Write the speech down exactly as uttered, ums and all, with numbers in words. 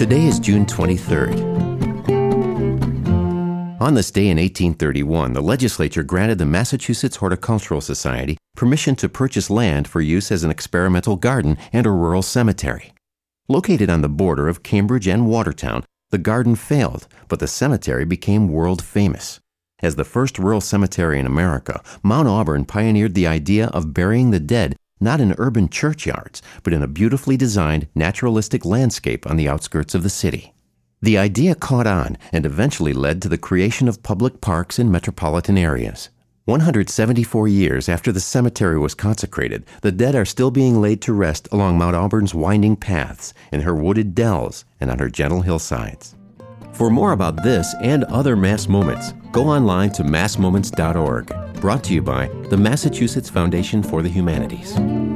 Today is June twenty-third. On this day in eighteen thirty-one, the legislature granted the Massachusetts Horticultural Society permission to purchase land for use as an experimental garden and a rural cemetery. Located on the border of Cambridge and Watertown, the garden failed, but the cemetery became world famous. As the first rural cemetery in America, Mount Auburn pioneered the idea of burying the dead not in urban churchyards, but in a beautifully designed, naturalistic landscape on the outskirts of the city. The idea caught on and eventually led to the creation of public parks in metropolitan areas. one hundred seventy-four years after the cemetery was consecrated, the dead are still being laid to rest along Mount Auburn's winding paths, in her wooded dells, and on her gentle hillsides. For more about this and other Mass Moments, go online to mass moments dot org. Brought to you by the Massachusetts Foundation for the Humanities.